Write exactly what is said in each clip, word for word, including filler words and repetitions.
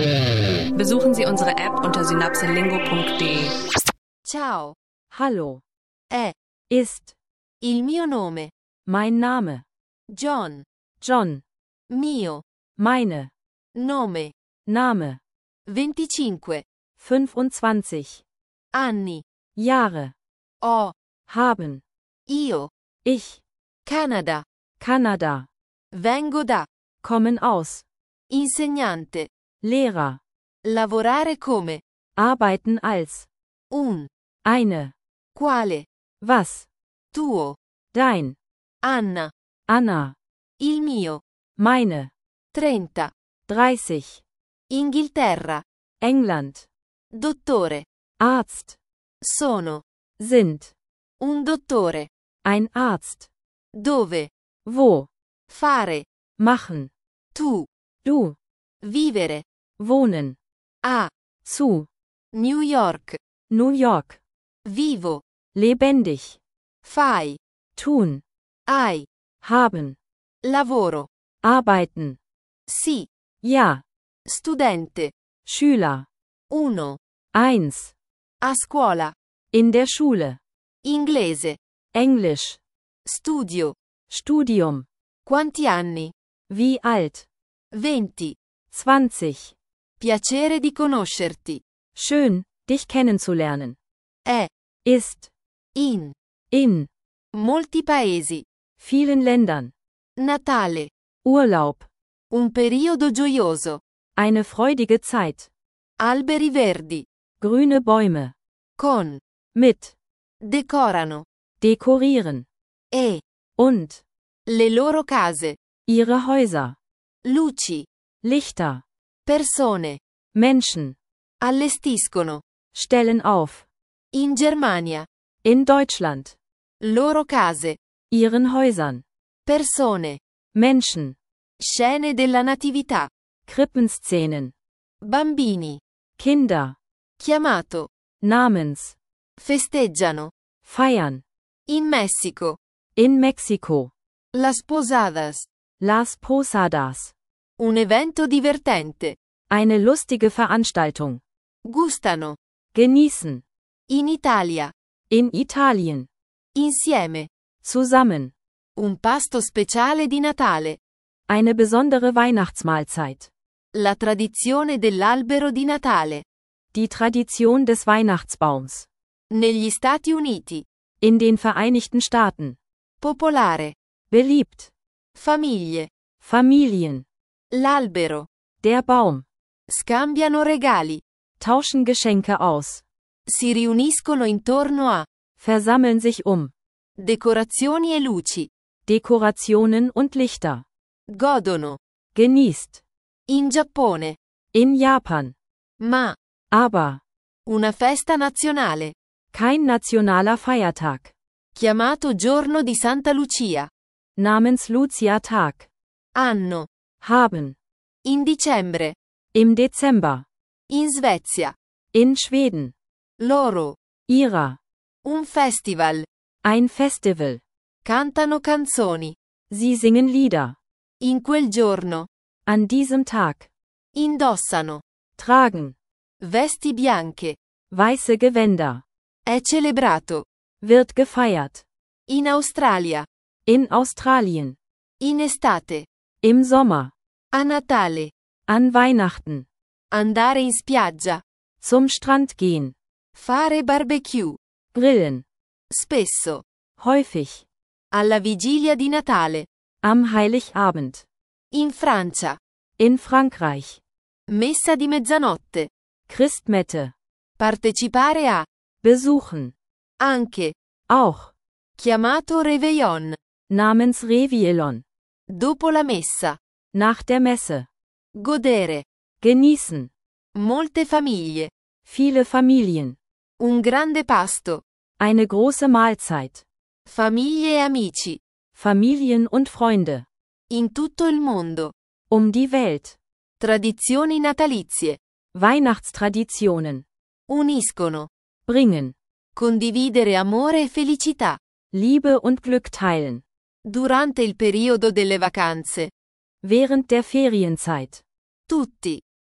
Besuchen Sie unsere App unter synapselingo punkt de. Ciao. Hallo. È. Ist. Il mio nome. Mein Name. John. John. Mio. Meine. Nome. Name. venticinque. fünfundzwanzig. Anni. Jahre. Ho. Haben. Io. Ich. Canada. Kanada. Vengo da. Kommen aus. Insegnante. Lehrer. Lavorare come. Arbeiten als. Un. Eine. Quale. Was. Tuo. Dein. Anna. Anna. Il mio. Meine. trenta. dreißig. Inghilterra. England. Dottore. Arzt. Sono. Sind. Un dottore. Ein Arzt. Dove. Wo. Fare. Machen. Tu. Du. Vivere. Wohnen. A. Zu. New York. New York. Vivo. Lebendig. Fai. Tun. Hai. Haben. Lavoro. Arbeiten. Sì. Ja. Studente. Schüler. Uno. Eins. A scuola. In der Schule. Inglese. Englisch. Studio. Studium. Quanti anni? Wie alt? venti. zwanzig. Piacere di conoscerti. Schön, dich kennenzulernen. È. Ist. In. In. Molti paesi. Vielen Ländern. Natale. Urlaub. Un periodo gioioso. Eine freudige Zeit. Alberi verdi. Grüne Bäume. Con. Mit. Decorano. Dekorieren. E. Und. Le loro case. Ihre Häuser. Luci. Lichter. Persone. Menschen. Allestiscono. Stellen auf. In Germania. In Deutschland. Loro case. Ihren Häusern. Persone. Menschen. Scene della natività. Krippenszenen. Bambini. Kinder. Chiamato. Namens. Festeggiano. Feiern. In Messico. In Mexiko. Las Posadas. Las Posadas. Un evento divertente. Eine lustige Veranstaltung. Gustano. Genießen. In Italia. In Italien. Insieme. Zusammen. Un pasto speciale di Natale. Eine besondere Weihnachtsmahlzeit. La tradizione dell'albero di Natale. Die Tradition des Weihnachtsbaums. Negli Stati Uniti. In den Vereinigten Staaten. Popolare. Beliebt. Famiglie. Familien. L'albero. Der Baum. Scambiano regali. Tauschen Geschenke aus. Si riuniscono intorno a. Versammeln sich um. Decorazioni e luci. Dekorationen und Lichter. Godono. Genießt. In Giappone. In Japan. Ma. Aber. Una festa nazionale. Kein nationaler Feiertag. Chiamato Giorno di Santa Lucia. Namens Lucia-Tag. Anno. Haben. In dicembre. Im Dezember. In Svezia. In Schweden. Loro. Ihrer. Un festival. Ein Festival. Cantano canzoni. Sie singen Lieder. In quel giorno. An diesem Tag. Indossano. Tragen. Vesti bianche. Weiße Gewänder. È celebrato. Wird gefeiert. In Australia. In Australien. In estate. Im Sommer. A Natale. An Weihnachten. Andare in spiaggia. Zum Strand gehen. Fare barbecue. Grillen. Spesso. Häufig. Alla vigilia di Natale. Am Heiligabend. In Francia. In Frankreich. Messa di mezzanotte. Christmette. Partecipare a. Besuchen. Anche. Auch. Chiamato Réveillon. Namens Réveillon. Dopo la messa. Nach der Messe. Godere. Genießen. Molte famiglie. Viele Familien. Un grande pasto. Eine große Mahlzeit. Famiglie e amici. Familien und Freunde. In tutto il mondo. Um die Welt. Tradizioni natalizie. Weihnachtstraditionen. Uniscono. Bringen. Condividere amore e felicità. Liebe und Glück teilen. Durante il periodo delle vacanze. Während der Ferienzeit. Tutti.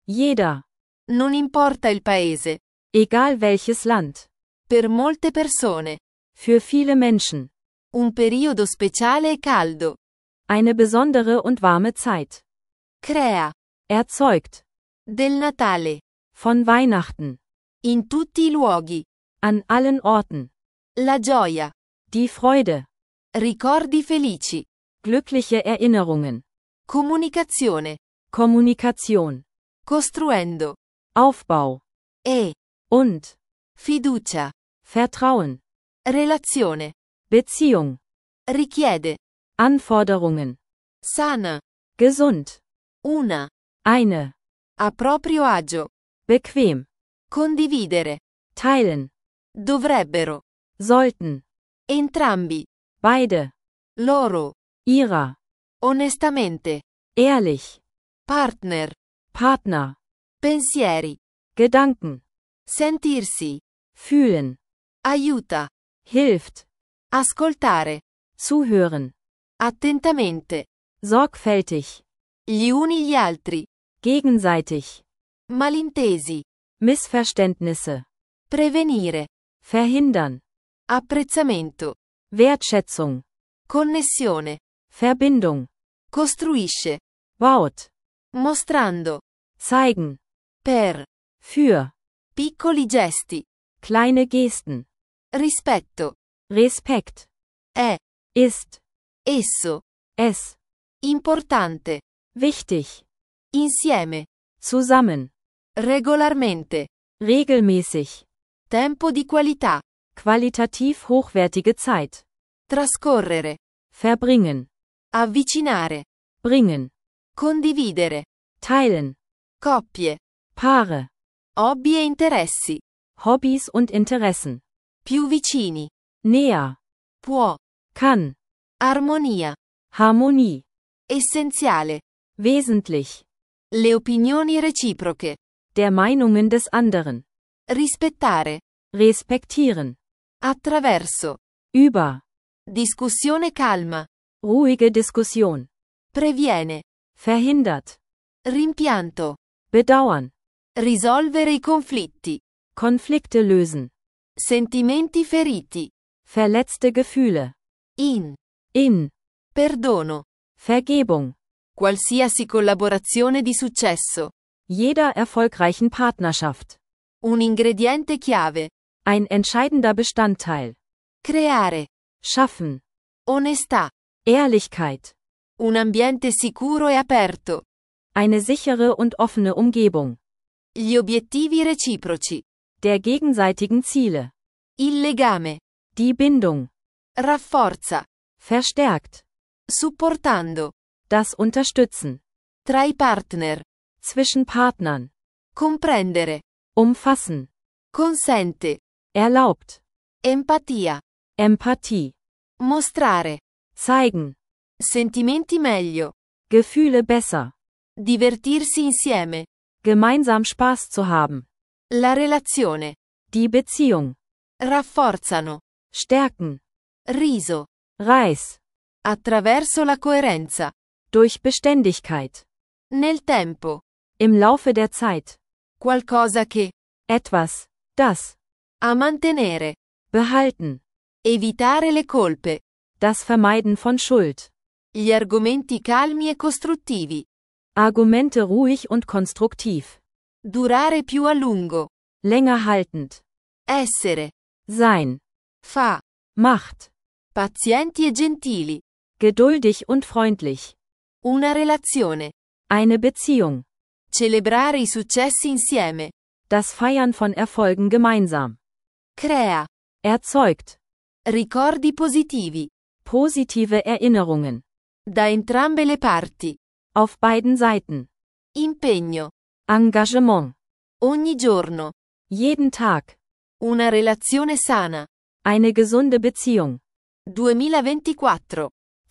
Jeder. Non importa il paese. Egal welches Land. Per molte persone. Für viele Menschen. Un periodo speciale e caldo. Eine besondere und warme Zeit. Crea. Erzeugt. Del Natale. Von Weihnachten. In tutti i luoghi. An allen Orten. La gioia. Die Freude. Ricordi felici. Glückliche Erinnerungen. Comunicazione. Kommunikation. Costruendo. Aufbau. E. Und. Fiducia. Vertrauen. Relazione. Beziehung. Richiede. Anforderungen. Sana. Gesund. Una. Eine. A proprio agio. Bequem. Condividere. Teilen. Dovrebbero. Sollten. Entrambi. Beide. Loro. Ihrer. Onestamente. Ehrlich. Partner. Partner. Pensieri. Gedanken. Sentirsi. Fühlen. Aiuta. Hilft. Ascoltare. Zuhören. Attentamente. Sorgfältig. Gli uni gli altri. Gegenseitig. Malintesi. Missverständnisse. Prevenire. Verhindern. Apprezzamento. Wertschätzung. Connessione. Verbindung. Costruisce. Baut. Mostrando. Zeigen. Per. Für. Piccoli gesti. Kleine Gesten. Rispetto. Respekt. È. Ist. Esso. Es. Importante. Wichtig. Insieme. Zusammen. Regolarmente. Regelmäßig. Tempo di qualità. Qualitativ hochwertige Zeit. Trascorrere. Verbringen. Avvicinare. Bringen. Condividere. Teilen. Coppie. Paare. Hobby e interessi. Hobbys und Interessen. Più vicini. Näher. Può. Kann. Armonia. Harmonie. Essenziale. Wesentlich. Le opinioni reciproche. Der Meinungen des anderen. Rispettare. Respektieren. Attraverso. Über. Discussione calma. Ruhige Diskussion. Previene. Verhindert. Rimpianto. Bedauern. Risolvere i conflitti. Konflikte lösen. Sentimenti feriti. Verletzte Gefühle. In. In. Perdono. Vergebung. Qualsiasi collaborazione di successo. Jeder erfolgreichen Partnerschaft. Un ingrediente chiave. Ein entscheidender Bestandteil. Creare. Schaffen. Onestà. Ehrlichkeit. Un ambiente sicuro e aperto. Eine sichere und offene Umgebung. Gli obiettivi reciproci. Der gegenseitigen Ziele. Il legame. Die Bindung. Rafforza. Verstärkt. Supportando. Das Unterstützen. Tra i partner. Zwischen Partnern. Comprendere. Umfassen. Consente. Erlaubt. Empatia. Empathie. Mostrare. Zeigen. Sentimenti meglio. Gefühle besser. Divertirsi insieme. Gemeinsam Spaß zu haben. La relazione. Die Beziehung. Rafforzano. Stärken. Riso. Reis. Attraverso la coerenza. Durch Beständigkeit. Nel tempo. Im Laufe der Zeit. Qualcosa che. Etwas. Das. A mantenere. Behalten. Evitare le colpe. Das Vermeiden von Schuld. Gli argomenti calmi e costruttivi. Argumente ruhig und konstruktiv. Durare più a lungo. Länger haltend. Essere. Sein. Fa. Macht. Pazienti e gentili. Geduldig und freundlich. Una relazione. Eine Beziehung. Celebrare i successi insieme. Das Feiern von Erfolgen gemeinsam. Crea. Erzeugt. Ricordi positivi. Positive Erinnerungen. Da entrambe le parti. Auf beiden Seiten. Impegno. Engagement. Ogni giorno. Jeden Tag. Una relazione sana. Eine gesunde Beziehung. duemilaventiquattro.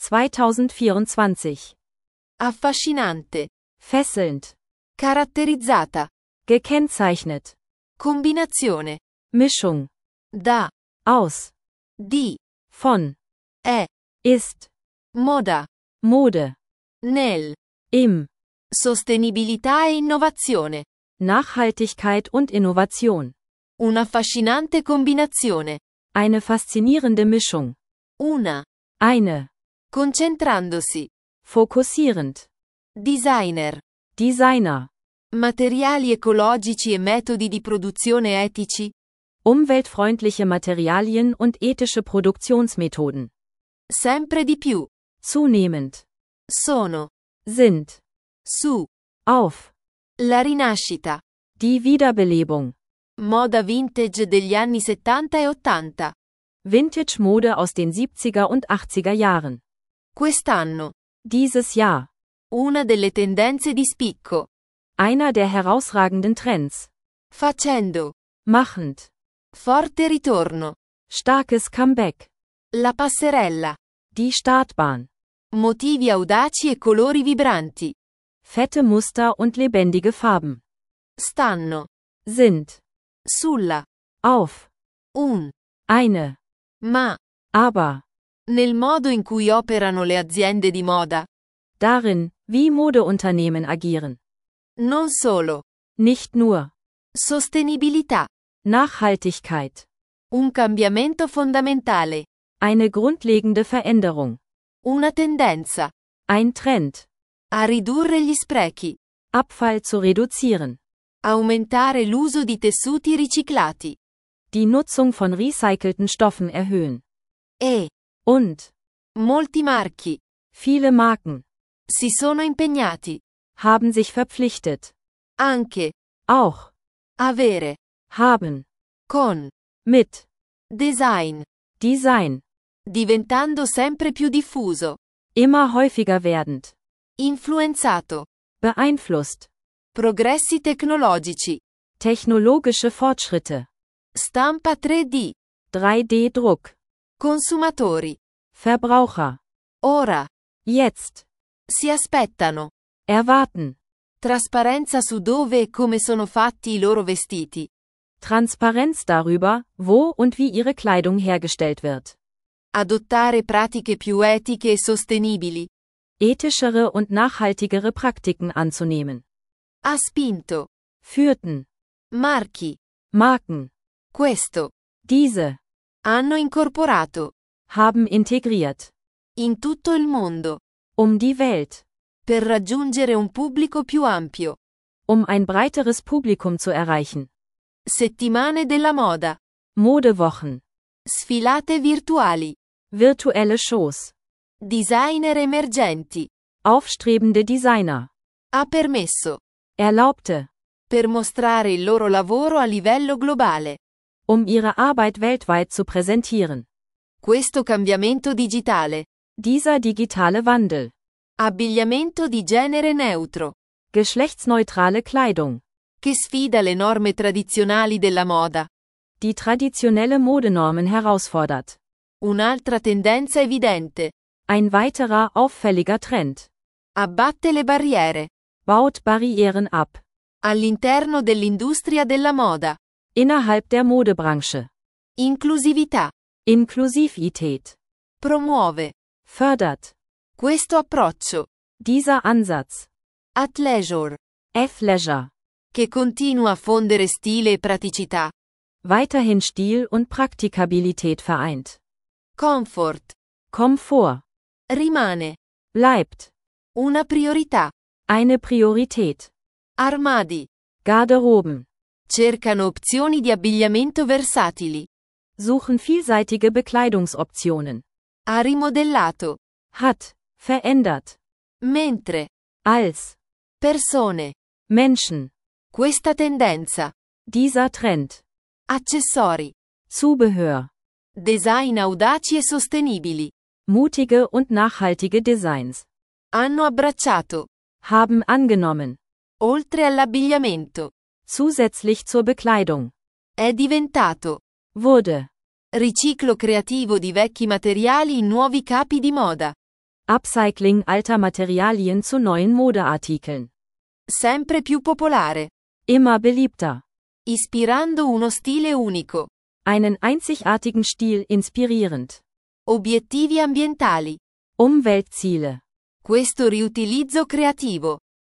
zweitausendvierundzwanzig. Affascinante. Fesselnd. Caratterizzata. Gekennzeichnet. Combinazione. Mischung. Da. Aus. Di. Von. È. Ist. Moda. Mode. Nel. Im. Sostenibilità e innovazione. Nachhaltigkeit und Innovation. Un'affascinante combinazione. Eine faszinierende Mischung. Una. Eine. Concentrandosi. Fokussierend. Designer. Designer. Materiali ecologici e metodi di produzione etici. Umweltfreundliche Materialien und ethische Produktionsmethoden. Sempre di più. Zunehmend. Sono. Sind. Su. Auf. La rinascita. Die Wiederbelebung. Moda vintage degli anni settanta e ottanta. Vintage-Mode aus den siebziger und achtziger Jahren. Quest'anno. Dieses Jahr. Una delle tendenze di spicco. Einer der herausragenden Trends. Facendo. Machend. Forte ritorno. Starkes Comeback. La passerella. Die Startbahn. Motivi audaci e colori vibranti. Fette Muster und lebendige Farben. Stanno. Sind. Sulla. Auf. Un. Eine. Ma. Aber. Nel modo in cui operano le aziende di moda. Darin, wie Modeunternehmen agieren. Non solo. Nicht nur. Sostenibilità. Nachhaltigkeit. Un cambiamento fondamentale. Eine grundlegende Veränderung. Una tendenza. Ein Trend. A ridurre gli sprechi. Abfall zu reduzieren. Aumentare l'uso di tessuti riciclati. Die Nutzung von recycelten Stoffen erhöhen. E. Und. Molti marchi. Viele Marken. Si sono impegnati. Haben sich verpflichtet. Anche. Auch. Avere. Haben. Con. Mit. Design. Design. Diventando sempre più diffuso. Immer häufiger werdend. Influenzato. Beeinflusst. Progressi tecnologici. Technologische Fortschritte. Stampa tre D. drei D Druck. Consumatori. Verbraucher. Ora. Jetzt. Si aspettano. Erwarten. Trasparenza su dove e come sono fatti i loro vestiti. Transparenz darüber, wo und wie ihre Kleidung hergestellt wird. Adottare pratiche più etiche e sostenibili. Ethischere und nachhaltigere Praktiken anzunehmen. Ha spinto. Führten. Marchi. Marken. Questo. Diese. Hanno incorporato. Haben integriert. In tutto il mondo. Um die Welt. Per raggiungere un pubblico più ampio. Um ein breiteres Publikum zu erreichen. Settimane della moda. Modewochen. Sfilate virtuali. Virtuelle Shows. Designer emergenti. Aufstrebende Designer. Ha permesso. Erlaubte. Per mostrare il loro lavoro a livello globale. Um ihre Arbeit weltweit zu präsentieren. Questo cambiamento digitale. Dieser digitale Wandel. Abbigliamento di genere neutro. Geschlechtsneutrale Kleidung. Che sfida le norme tradizionali della moda. Die traditionelle Modenormen herausfordert. Un'altra tendenza evidente. Ein weiterer auffälliger Trend. Abbatte le barriere. Baut Barrieren ab. All'interno dell'industria della moda. Innerhalb der Modebranche. Inclusività. Inklusivität. Promuove. Fördert. Questo approccio. Dieser Ansatz. Athleisure. Athleisure. Che continua a fondere stile e praticità. Weiterhin Stil und Praktikabilität vereint. Comfort. Komfort. Rimane. Bleibt. Una priorità. Eine Priorität. Armadi. Garderoben. Cercano opzioni di abbigliamento versatili. Suchen vielseitige Bekleidungsoptionen. Ha rimodellato. Hat. Verändert. Mentre. Als. Persone. Menschen. Questa tendenza. Dieser Trend. Accessori. Zubehör. Design audaci e sostenibili. Mutige und nachhaltige Designs. Hanno abbracciato. Haben angenommen. Oltre all'abbigliamento. Zusätzlich zur Bekleidung. È diventato. Wurde. Riciclo creativo di vecchi materiali in nuovi capi di moda. Upcycling alter Materialien zu neuen Modeartikeln. Sempre più popolare. Immer beliebter. Ispirando uno stile unico. Einen einzigartigen Stil inspirierend. Obiettivi ambientali. Umweltziele. Questo riutilizzo creativo.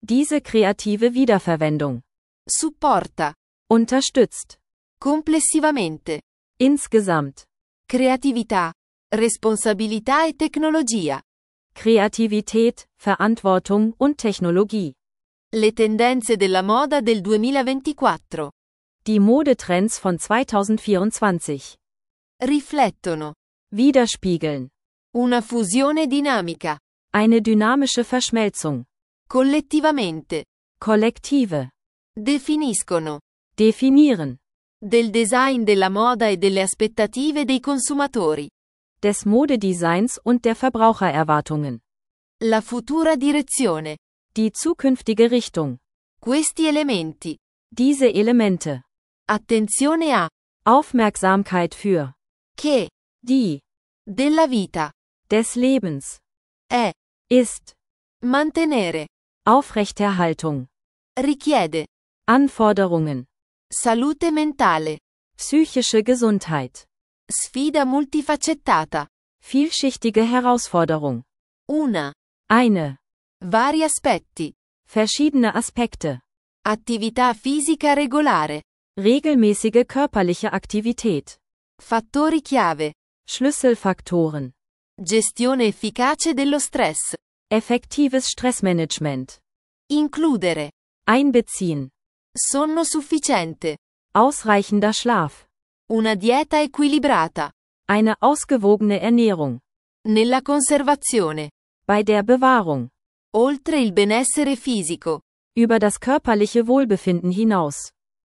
Diese kreative Wiederverwendung supporta, unterstützt complessivamente, insgesamt creatività, responsabilità e tecnologia. Kreativität, Verantwortung und Technologie. Le tendenze della moda del duemilaventiquattro Die Modetrends von zweitausendvierundzwanzig riflettono widerspiegeln una fusione dinamica, eine dynamische Verschmelzung, collettivamente, kollektive, definiscono definieren, del design della moda e delle aspettative dei consumatori. des Modedesigns und der Verbrauchererwartungen. La futura direzione. Die zukünftige Richtung. Questi elementi. Diese Elemente. Attenzione a. Aufmerksamkeit für. Che. Die. Della vita. Des Lebens. È. Ist. Mantenere. Aufrechterhaltung. Richiede. Anforderungen. Salute mentale. Psychische Gesundheit. Sfida multifaccettata. Vielschichtige Herausforderung. Una. Eine. Vari aspetti. Verschiedene Aspekte. Attività fisica regolare. Regelmäßige körperliche Aktivität. Fattori chiave. Schlüsselfaktoren. Gestione efficace dello stress. Effektives Stressmanagement. Includere. Einbeziehen. Sonno sufficiente. Ausreichender Schlaf. Una dieta equilibrata. Eine ausgewogene Ernährung. Nella conservazione. Bei der Bewahrung. Oltre il benessere fisico. Über das körperliche Wohlbefinden hinaus.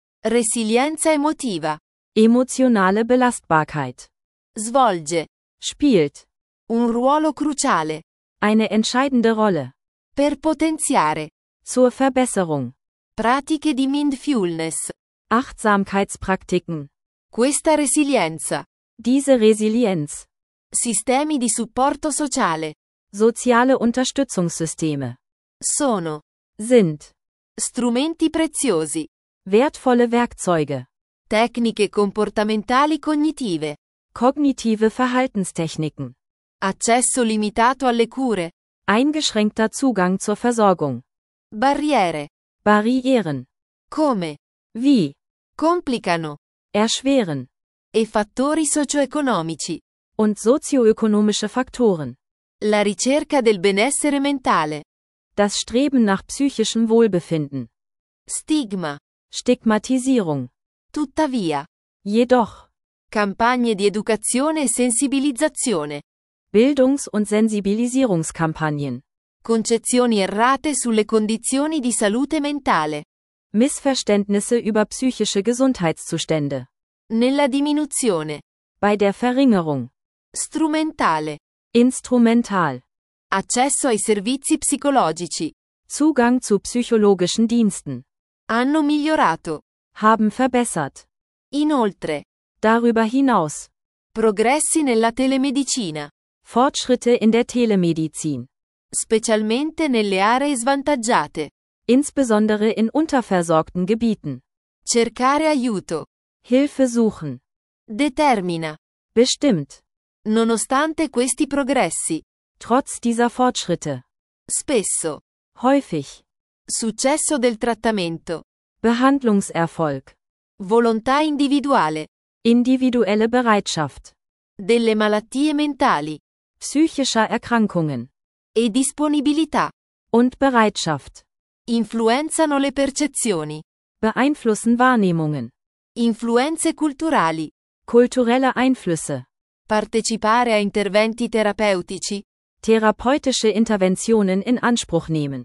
Resilienza emotiva. Emotionale Belastbarkeit. Svolge. Spielt. Un ruolo cruciale. Eine entscheidende Rolle. Per potenziare. Zur Verbesserung. Pratiche di mindfulness. Achtsamkeitspraktiken. Questa resilienza. Diese Resilienz. Sistemi di supporto sociale. Soziale Unterstützungssysteme. Sono. Sind. Strumenti preziosi. Wertvolle Werkzeuge. Tecniche comportamentali cognitive. Kognitive Verhaltenstechniken. Accesso limitato alle cure. Eingeschränkter Zugang zur Versorgung. Barriere. Barrieren. Come. Wie. Complicano. Erschweren. E fattori socio-economici. Und sozioökonomische Faktoren. La ricerca del benessere mentale. Das Streben nach psychischem Wohlbefinden. Stigma. Stigmatisierung. Tuttavia. Jedoch. Campagne di educazione e sensibilizzazione. Bildungs- und Sensibilisierungskampagnen. Concezioni errate sulle condizioni di salute mentale. Missverständnisse über psychische Gesundheitszustände. Nella diminuzione. Bei der Verringerung. Strumentale. Instrumental. Accesso ai servizi psicologici. Zugang zu psychologischen Diensten. Hanno migliorato. Haben verbessert. Inoltre. Darüber hinaus. Progressi nella telemedicina. Fortschritte in der Telemedizin. Specialmente nelle aree svantaggiate. Insbesondere in unterversorgten Gebieten. Cercare aiuto. Hilfe suchen. Determina. Bestimmt. Nonostante questi progressi. Trotz dieser Fortschritte. Spesso. Häufig. Successo del trattamento. Behandlungserfolg. Volontà individuale. Individuelle Bereitschaft. Delle malattie mentali. Psychischer Erkrankungen. E disponibilità. Und Bereitschaft. Influenzano le percezioni. Beeinflussen Wahrnehmungen. Influenze culturali. Kulturelle Einflüsse. Partecipare a interventi terapeutici. Therapeutische Interventionen in Anspruch nehmen.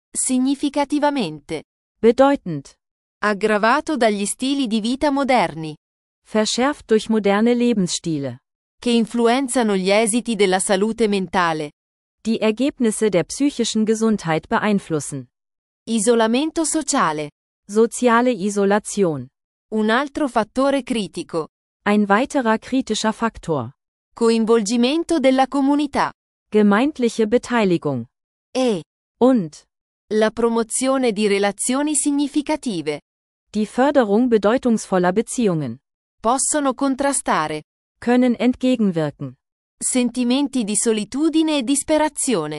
Significativamente. Bedeutend. Aggravato dagli stili di vita moderni. Verschärft durch moderne Lebensstile. Che influenzano gli esiti della salute mentale. Die Ergebnisse der psychischen Gesundheit beeinflussen. Isolamento sociale. Soziale Isolation. Un altro fattore critico. Ein weiterer kritischer Faktor. Coinvolgimento della comunità. Gemeindliche Beteiligung. E. Und. La promozione di relazioni significative. Die Förderung bedeutungsvoller Beziehungen. Possono contrastare. Können entgegenwirken. Sentimenti di solitudine e disperazione.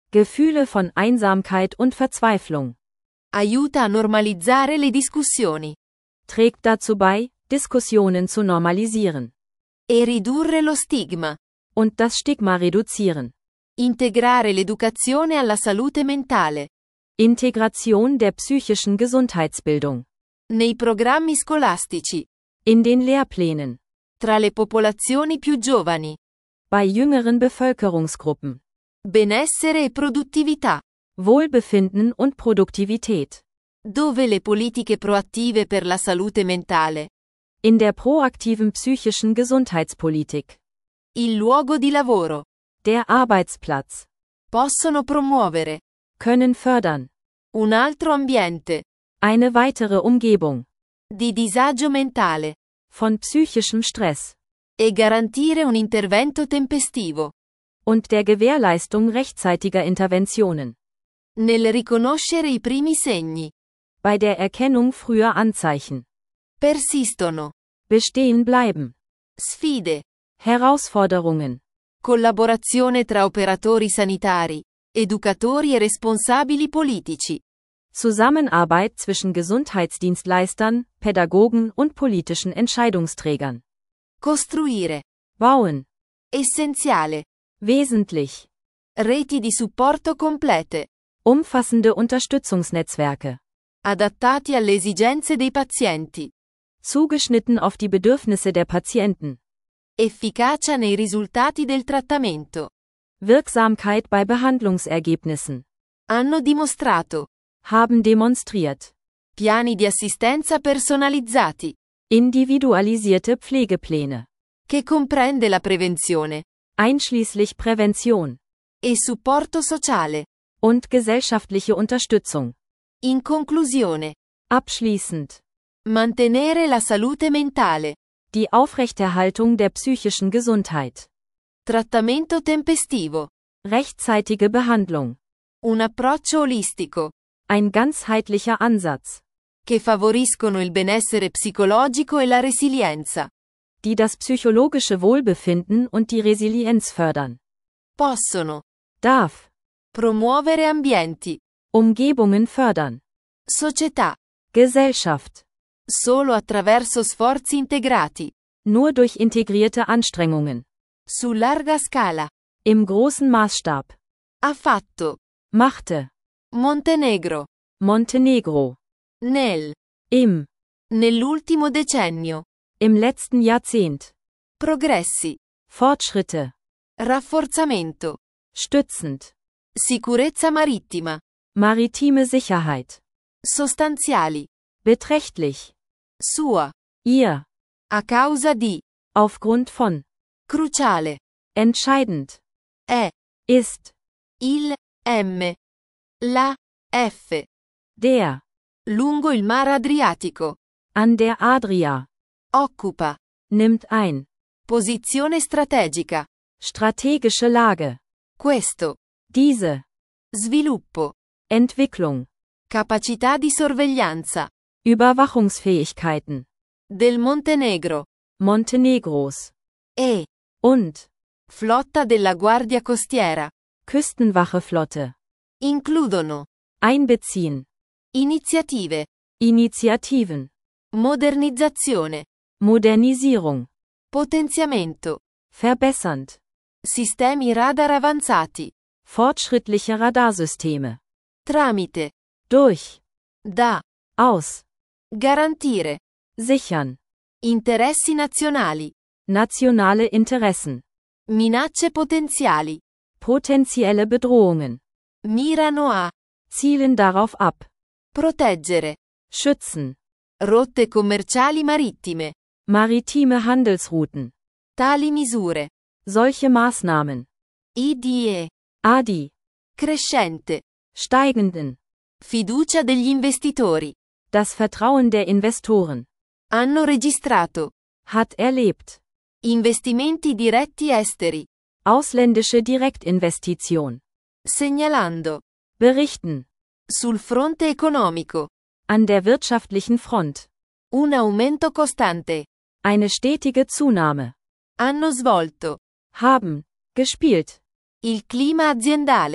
Gefühle von Einsamkeit und Verzweiflung. Aiuta a normalizzare le discussioni. Trägt dazu bei, Diskussionen zu normalisieren. E ridurre lo stigma. Und das Stigma reduzieren. Integrare l'educazione alla salute mentale. Integration der psychischen Gesundheitsbildung. Nei programmi scolastici. In den Lehrplänen. Tra le popolazioni più giovani. Bei jüngeren Bevölkerungsgruppen. Benessere e produttività. Wohlbefinden und Produktivität. Dove le politiche proattive per la salute mentale. In der proaktiven psychischen Gesundheitspolitik. Il luogo di lavoro. Der Arbeitsplatz. Possono promuovere. Können fördern. Un altro ambiente. Eine weitere Umgebung. Di disagio mentale. Von psychischem Stress. E garantire un intervento tempestivo. Und der Gewährleistung rechtzeitiger Interventionen. Nel riconoscere i primi segni. Bei der Erkennung früher Anzeichen. Persistono. Bestehen bleiben. Sfide. Herausforderungen. Collaborazione tra operatori sanitari, educatori e responsabili politici. Zusammenarbeit zwischen Gesundheitsdienstleistern, Pädagogen und politischen Entscheidungsträgern. Costruire. Bauen. Essenziale. Wesentlich. Reti di supporto complete. Umfassende Unterstützungsnetzwerke. Adattati alle esigenze dei pazienti. Zugeschnitten auf die Bedürfnisse der Patienten. Efficacia nei risultati del trattamento. Wirksamkeit bei Behandlungsergebnissen. Hanno dimostrato. Haben demonstriert. Piani di assistenza personalizzati. Individualisierte Pflegepläne. Che comprende la prevenzione. Einschließlich Prävention. E supporto sociale. Und gesellschaftliche Unterstützung. In conclusione. Abschließend. Mantenere la salute mentale. Die Aufrechterhaltung der psychischen Gesundheit. Trattamento tempestivo. Rechtzeitige Behandlung. Un approccio olistico. Ein ganzheitlicher Ansatz. Che favoriscono il benessere psicologico e la resilienza. Die das psychologische Wohlbefinden und die Resilienz fördern. Possono. Darf. Promuovere ambienti. Umgebungen fördern. Società. Gesellschaft. Solo attraverso sforzi integrati. Nur durch integrierte Anstrengungen. Su larga scala. Im großen Maßstab. Ha fatto. Machte. Montenegro. Montenegro. Nel. Im. Nell'ultimo decennio. Im letzten Jahrzehnt. Progressi. Fortschritte. Rafforzamento. Stützend. Sicurezza marittima. Maritime Sicherheit. Sostanziali. Beträchtlich. Sua. Ihr. A causa di. Aufgrund von. Cruciale. Entscheidend. È. Ist. Il. M. La. F. Der. Lungo il Mar Adriatico. An der Adria. Occupa. Nimmt ein. Posizione strategica. Strategische Lage. Questo. Diese. Sviluppo. Entwicklung. Capacità di sorveglianza. Überwachungsfähigkeiten. Del Montenegro. Montenegros. E. Und. Flotta della Guardia Costiera. Küstenwacheflotte. Includono. Einbeziehen. Iniziative. Initiativen. Modernizzazione. Modernisierung. Potenziamento. Verbessernd. Sistemi radar avanzati. Fortschrittliche Radarsysteme. Tramite. Durch. Da. Aus. Garantire. Sichern. Interessi nazionali. Nationale Interessen. Minacce potenziali. Potenzielle Bedrohungen. Mirano a. Zielen darauf ab. Proteggere. Schützen. Rotte commerciali marittime. Maritime Handelsrouten. Tali misure. Solche Maßnahmen. I D E. A D I. Crescente. Steigenden. Fiducia degli investitori. Das Vertrauen der Investoren. Hanno registrato. Hat erlebt. Investimenti diretti esteri. Ausländische Direktinvestition. Segnalando. Berichten. Sul fronte economico. An der wirtschaftlichen Front. Un aumento costante. Eine stetige Zunahme. Hanno svolto. Haben. Gespielt. Il clima aziendale.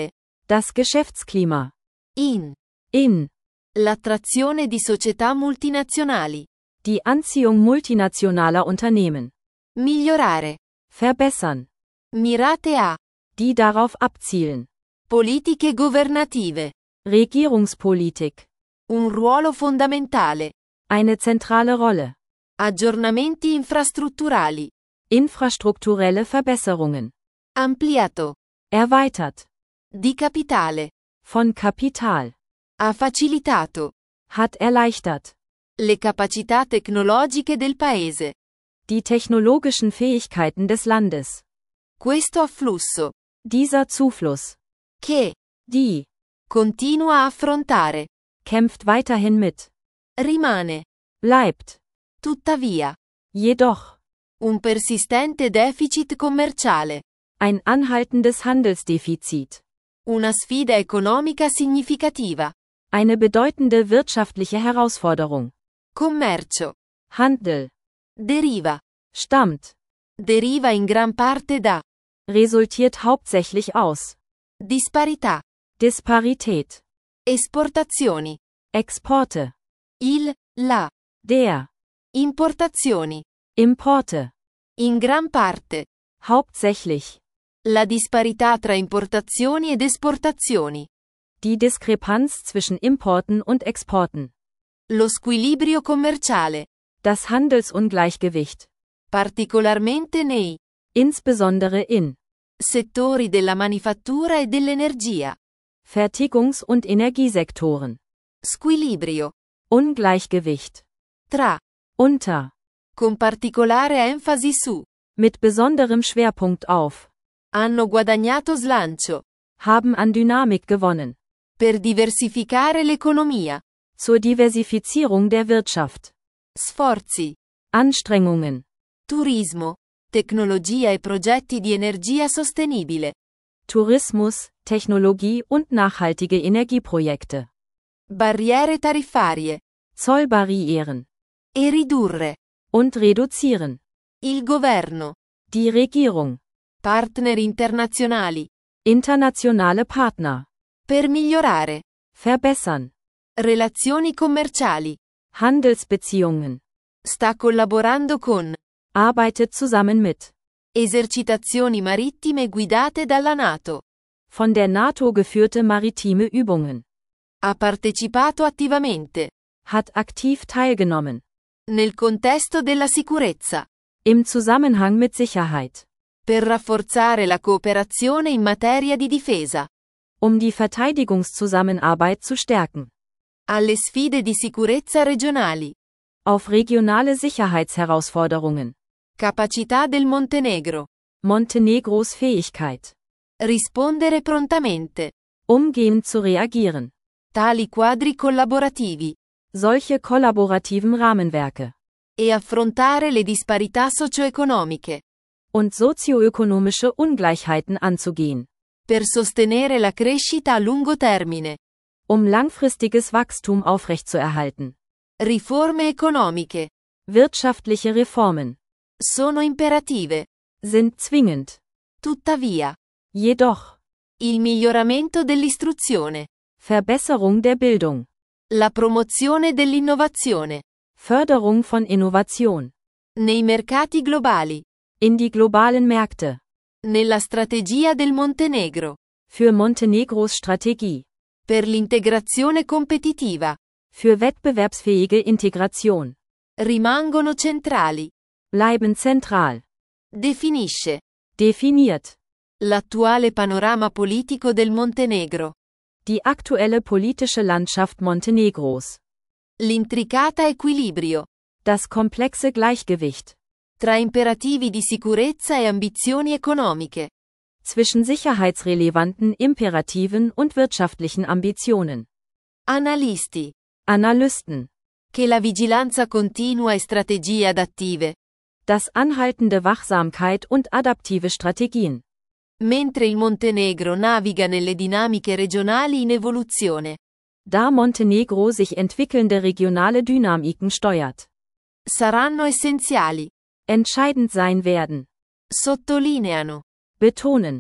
Das Geschäftsklima. In. In. L'attrazione di società multinazionali. Die Anziehung multinationaler Unternehmen. Migliorare. Verbessern. Mirate a. Die darauf abzielen. Politiche governative. Regierungspolitik. Un ruolo fondamentale. Eine zentrale Rolle. Aggiornamenti infrastrutturali. Infrastrukturelle Verbesserungen. Ampliato. Erweitert. Di capitale. Von Kapital. Ha facilitato. Hat erleichtert. Le capacità tecnologiche del paese. Die technologischen Fähigkeiten des Landes. Questo afflusso. Dieser Zufluss. Che. Die. Continua a affrontare. Kämpft weiterhin mit. Rimane. Bleibt. Tuttavia. Jedoch. Un persistente deficit commerciale. Ein anhaltendes Handelsdefizit. Una sfida economica significativa. Eine bedeutende wirtschaftliche Herausforderung. Commercio. Handel. Deriva. Stammt. Deriva in gran parte da. Resultiert hauptsächlich aus. Disparità. Disparität. Esportazioni. Exporte. Il, la. Der. Importazioni. Importe. In gran parte. Hauptsächlich. La disparità tra importazioni ed esportazioni. Die Diskrepanz zwischen Importen und Exporten. Lo squilibrio commerciale. Das Handelsungleichgewicht. Particolarmente nei. Insbesondere in. Settori della manifattura e dell'energia. Fertigungs- und Energiesektoren. Squilibrio. Ungleichgewicht. Tra. Unter. Con particolare enfasi su. Mit besonderem Schwerpunkt auf. Hanno guadagnato slancio. Haben an Dynamik gewonnen. Per diversificare l'economia. Zur Diversifizierung der Wirtschaft. Sforzi. Anstrengungen. Turismo. Tecnologia e progetti di energia sostenibile. Tourismus, Technologie und nachhaltige Energieprojekte. Barriere tariffarie. Zollbarrieren. E ridurre. Und reduzieren. Il governo. Die Regierung. Partner internazionali. Internationale Partner. Per migliorare. Verbessern. Relazioni commerciali. Handelsbeziehungen. Sta collaborando con. Arbeitet zusammen mit. Esercitazioni marittime guidate dalla NATO. Von der NATO geführte maritime Übungen. Ha partecipato attivamente. Hat aktiv teilgenommen. Nel contesto della sicurezza. Im Zusammenhang mit Sicherheit. Per rafforzare la cooperazione in materia di difesa. Um die Verteidigungszusammenarbeit zu stärken. Alle sfide di sicurezza regionali. Auf regionale Sicherheitsherausforderungen. Capacità del Montenegro. Montenegros Fähigkeit. Rispondere prontamente. Umgehend zu reagieren. Tali quadri collaborativi. Solche kollaborativen Rahmenwerke. E affrontare le disparità socio-economiche. Und sozioökonomische Ungleichheiten anzugehen. Per sostenere la crescita a lungo termine. Um langfristiges Wachstum aufrechtzuerhalten. Riforme economiche. Wirtschaftliche Reformen. Sono imperative. Sind zwingend. Tuttavia. Jedoch. Il miglioramento dell'istruzione. Verbesserung der Bildung. La promozione dell'innovazione. Förderung von Innovation. Nei mercati globali. In die globalen Märkte. Nella strategia del Montenegro. Für Montenegros Strategie. Per l'integrazione competitiva. Für wettbewerbsfähige Integration. Rimangono centrali. Bleiben zentral. Definisce. Definiert. L'attuale panorama politico del Montenegro. Die aktuelle politische Landschaft Montenegros. L'intricata equilibrio. Das komplexe Gleichgewicht. Tra imperativi di sicurezza e ambizioni economiche. Zwischen sicherheitsrelevanten Imperativen und wirtschaftlichen Ambitionen. Analisti. Analysten. Che la vigilanza continua e strategie adattive. Das anhaltende Wachsamkeit und adaptive Strategien. Mentre il Montenegro naviga nelle dinamiche regionali in evoluzione. Da Montenegro sich entwickelnde regionale Dynamiken steuert. Saranno essenziali. Entscheidend sein werden. Sottolineano. Betonen.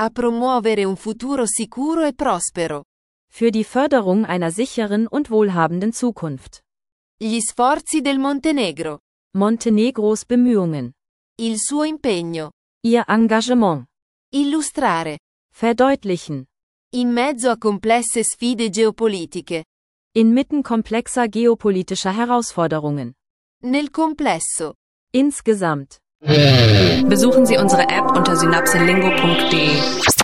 A promuovere un futuro sicuro e prospero. Für die Förderung einer sicheren und wohlhabenden Zukunft. Gli sforzi del Montenegro. Montenegros Bemühungen. Il suo impegno. Ihr Engagement. Illustrare. Verdeutlichen. In mezzo a complesse sfide geopolitiche. Inmitten komplexer geopolitischer Herausforderungen. Nel complesso. Insgesamt. Besuchen Sie unsere App unter synapselingo punkt de.